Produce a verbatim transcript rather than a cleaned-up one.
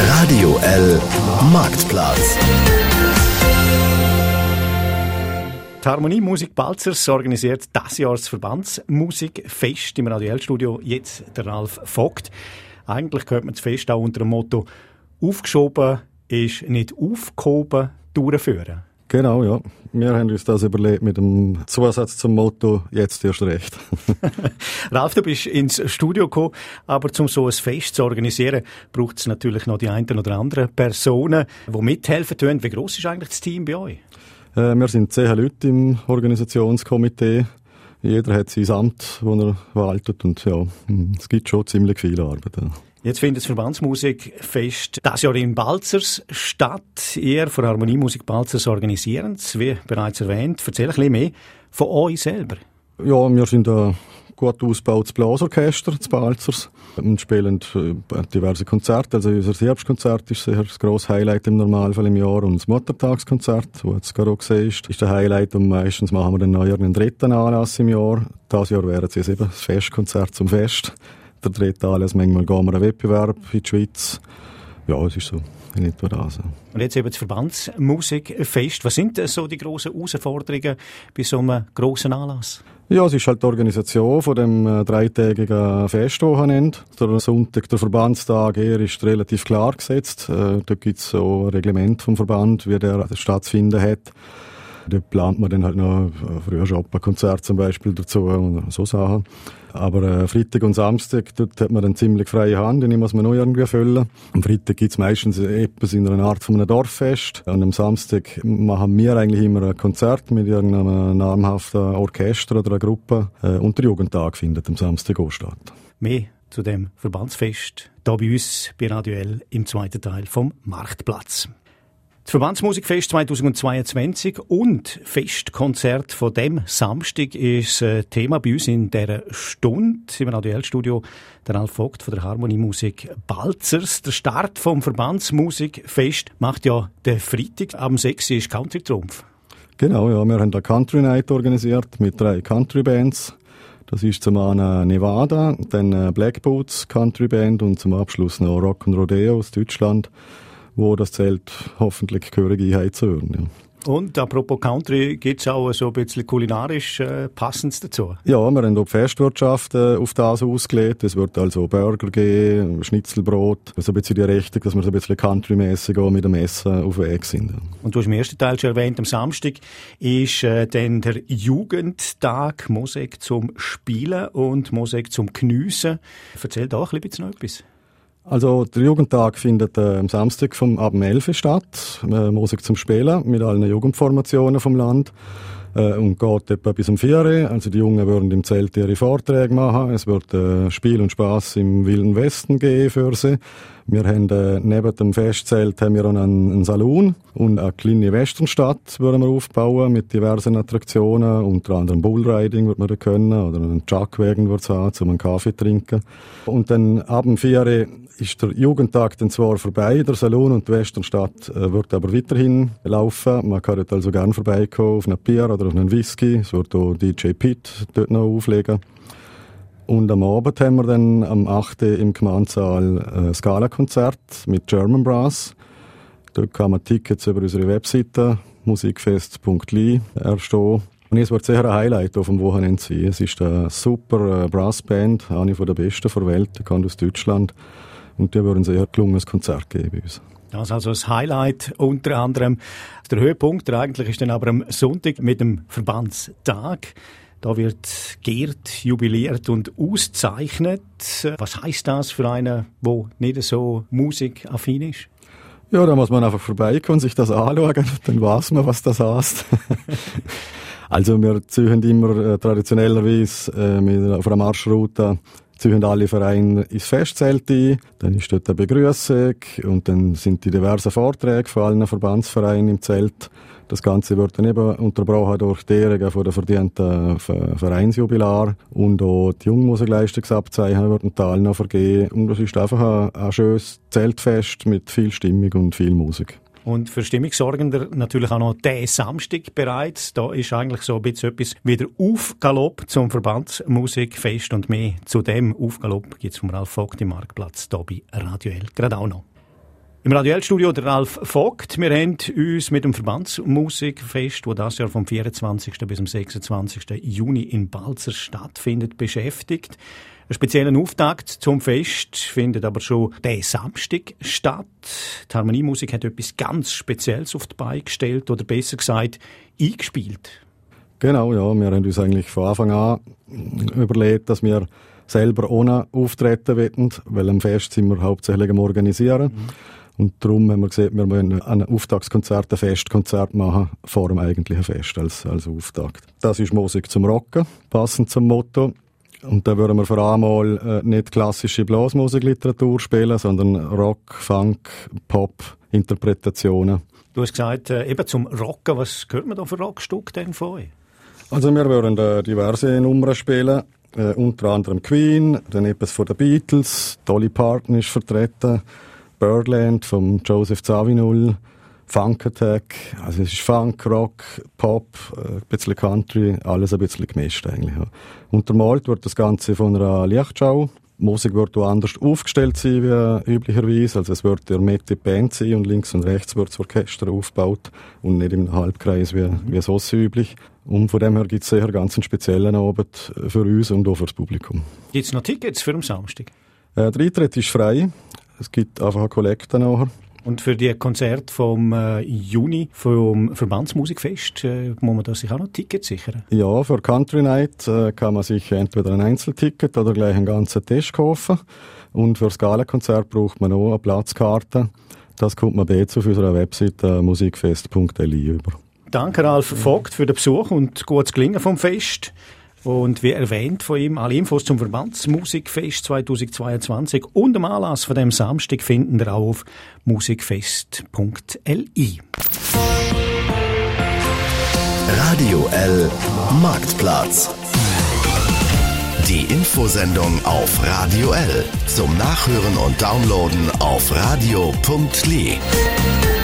Radio L Marktplatz. Die Harmonie Musik Balzers organisiert dieses Jahr das Verbandsmusikfest im Radio L-Studio. Jetzt der Ralf Vogt. Eigentlich könnte man das Fest auch unter dem Motto «Aufgeschoben ist nicht aufgehoben» durchführen. Genau, ja. Wir haben uns das überlegt mit dem Zusatz zum Motto «Jetzt erst recht». Ralf, du bist ins Studio gekommen, aber um so ein Fest zu organisieren, braucht es natürlich noch die einen oder anderen Personen, die mithelfen tun. Wie gross ist eigentlich das Team bei euch? Äh, wir sind zehn Leute im Organisationskomitee. Jeder hat sein Amt, das er waltet. Und ja, es gibt schon ziemlich viel Arbeit. Ja. Jetzt findet das Verbandsmusikfest dieses Jahr in Balzers statt. Ihr von Harmonie Musik Balzers organisieren es, wie bereits erwähnt. Erzähl ein bisschen mehr von euch selber. Ja, wir sind ein gut ausgebautes Blasorchester zu Balzers und spielen diverse Konzerte. Also unser Herbstkonzert ist sicher das grosse Highlight im Normalfall im Jahr. Und das Muttertagskonzert, das jetzt gerade auch gesehen ist, ist der Highlight. Und meistens machen wir dann neu einen dritten Anlass im Jahr. Dieses Jahr wäre es eben das Festkonzert zum Fest. Der dritte Anlass, manchmal gehen wir einen Wettbewerb in die Schweiz. Ja, es ist so in etwa das. Und jetzt eben das Verbandsmusikfest. Was sind so die grossen Herausforderungen bei so einem grossen Anlass? Ja, es ist halt die Organisation von dem äh, dreitägigen Fest, das man nennt. Der Sonntag, der Verbandstag, er ist relativ klar gesetzt. Äh, da gibt es so ein Reglement vom Verband, wie der stattzufinden hat. Dort plant man dann halt noch früher schon ein Konzert zum Beispiel dazu und so Sachen. Aber äh, Freitag und Samstag, dort hat man dann ziemlich freie Hand, die muss man noch irgendwie füllen. Am Freitag gibt es meistens etwas in einer Art von einem Dorffest. Und am Samstag machen wir eigentlich immer ein Konzert mit irgendeinem namhaften Orchester oder einer Gruppe. Äh, und der Jugendtag findet am Samstag auch statt. Mehr zu dem Verbandsfest hier bei uns bei Radio L im zweiten Teil vom Marktplatz. Das Verbandsmusikfest zweitausendzweiundzwanzig und Festkonzert von dem Samstag ist äh, Thema bei uns in dieser Stunde im Radio L-Studio. Der Ralf Vogt von der Harmonie Musik Balzers. Der Start vom Verbandsmusikfest macht ja der Freitag. Am sechs ist Country-Trumpf. Genau, ja. Wir haben eine Country Night organisiert mit drei Country-Bands. Das ist zum einen Nevada, dann Black Boots Country Band und zum Abschluss noch Rock and Rodeo aus Deutschland, wo das Zelt hoffentlich gehörig einheizen würden. Ja. Und apropos Country, gibt es auch so ein bisschen kulinarisch äh, Passendes dazu? Ja, wir haben auch die Festwirtschaft äh, auf das ausgelegt. Es wird also Burger geben, Schnitzelbrot, so ein bisschen die Richtung, dass wir so ein bisschen countrymässig auch mit dem Essen auf dem Weg sind. Ja. Und du hast im ersten Teil schon erwähnt, am Samstag ist äh, dann der Jugendtag, Musik zum Spielen und Musik zum Geniessen. Erzähl da auch ein bisschen noch etwas. Also der Jugendtag findet äh, am Samstag vom ab elf Uhr statt, äh, Musik zum Spielen mit allen Jugendformationen vom Land äh, und geht etwa bis um vier Uhr. Also die Jungen würden im Zelt ihre Vorträge machen, es wird äh, Spiel und Spass im Wilden Westen geben für sie. Wir haben äh, neben dem Festzelt haben wir auch einen, einen Saloon und eine kleine Westernstadt würden wir aufbauen mit diversen Attraktionen, unter anderem Bullriding wird man da können oder einen Chuckwagen wird es haben, um einen Kaffee zu trinken. Und dann ab um vier Uhr ist der Jugendtag dann zwar vorbei, der Salon und die Westernstadt äh, wird aber weiterhin laufen. Man kann dort also gerne vorbeikommen auf ein Bier oder auf einen Whisky. Es wird auch D J Pitt dort noch auflegen. Und am Abend haben wir dann am achten im Gemeinsaal ein Scala-Konzert mit German Brass. Dort kann man Tickets über unsere Webseite musikfest punkt l i erstehen. Und es wird sicher ein Highlight auf dem Wochenende sein. Es ist eine super Brassband, eine der besten der Welt, die kommt aus Deutschland. Und die würden ein sehr gelungenes Konzert geben bei uns. Das ist also das Highlight unter anderem. Der Höhepunkt der eigentlich ist dann aber am Sonntag mit dem Verbandstag. Da wird geehrt, jubiliert und auszeichnet. Was heisst das für einen, der nicht so musikaffin ist? Ja, da muss man einfach vorbeikommen, sich das anschauen, dann weiß man, was das heisst. Also wir ziehen immer äh, traditionellerweise äh, mit, auf einer Marschroute ziehen alle Vereine ins Festzelt ein, dann ist dort eine Begrüßung und dann sind die diversen Vorträge von allen Verbandsvereinen im Zelt. Das Ganze wird dann eben unterbrochen durch die Ehrungen von den verdienten Vereinsjubilar und auch die Jungmusikleistungsabzeichen wird ein Teil noch vergeben. Und es ist einfach ein, ein schönes Zeltfest mit viel Stimmung und viel Musik. Und für Stimmung sorgen wir natürlich auch noch diesen Samstag bereits. Da ist eigentlich so ein bisschen etwas wieder Aufgalopp zum Verbandsmusikfest und mehr zu dem Aufgalopp gibt es vom Ralf Vogt im Marktplatz hier bei Radio L gerade auch noch. Im Radio L-Studio der Ralf Vogt. Wir haben uns mit dem Verbandsmusikfest, das das Jahr vom vierundzwanzigsten bis zum sechsundzwanzigsten Juni in Balzers stattfindet, beschäftigt. Einen speziellen Auftakt zum Fest findet aber schon diesen Samstag statt. Die Harmoniemusik hat etwas ganz Spezielles auf die Beine gestellt oder besser gesagt eingespielt. Genau, ja. Wir haben uns eigentlich von Anfang an überlegt, dass wir selber ohne auftreten wollen, weil am Fest sind wir hauptsächlich am Organisieren. Mhm. Und darum haben wir gesagt, wir wollen ein Auftaktskonzert, ein Festkonzert machen vor dem eigentlichen Fest als, als Auftakt. Das ist Musik zum Rocken, passend zum Motto. Und da würden wir vor allem mal äh, nicht klassische Blasmusikliteratur spielen, sondern Rock, Funk, Pop, Interpretationen. Du hast gesagt, äh, eben zum Rocken, was hört man da für Rockstück denn von euch? Also wir würden äh, diverse Nummern spielen, äh, unter anderem Queen, dann etwas von den Beatles, Dolly Parton ist vertreten, Birdland vom Joseph Zawinul, Funk Attack, also es ist Funk, Rock, Pop, ein bisschen Country, alles ein bisschen gemischt eigentlich. Ja. Untermalt wird das Ganze von einer Lichtschau. Die Musik wird auch anders aufgestellt sein wie üblicherweise, also es wird in der Mitte die Band sein und links und rechts wird das Orchester aufgebaut und nicht im Halbkreis wie, wie sonst üblich. Und von dem her gibt es sicher ganz einen speziellen Abend für uns und auch für das Publikum. Gibt es noch Tickets für den Samstag? Äh, der Eintritt ist frei. Es gibt einfach eine Kollekte nachher. Und für die Konzerte vom äh, Juni vom Verbandsmusikfest äh, muss man da sich auch noch Tickets sichern? Ja, für Country Night äh, kann man sich entweder ein Einzelticket oder gleich einen ganzen Tisch kaufen. Und für das Gala-Konzert braucht man auch eine Platzkarte. Das kommt man jetzt auf unserer Webseite äh, musikfest punkt l i über. Danke Ralf Vogt für den Besuch und gutes Gelingen vom Fest. Und wie erwähnt von ihm, alle Infos zum Verbandsmusikfest zweitausendzweiundzwanzig und am Anlass von dem Samstag finden ihr auch auf musikfest punkt l i. Radio L Marktplatz. Die Infosendung auf Radio L. Zum Nachhören und Downloaden auf radio punkt l i.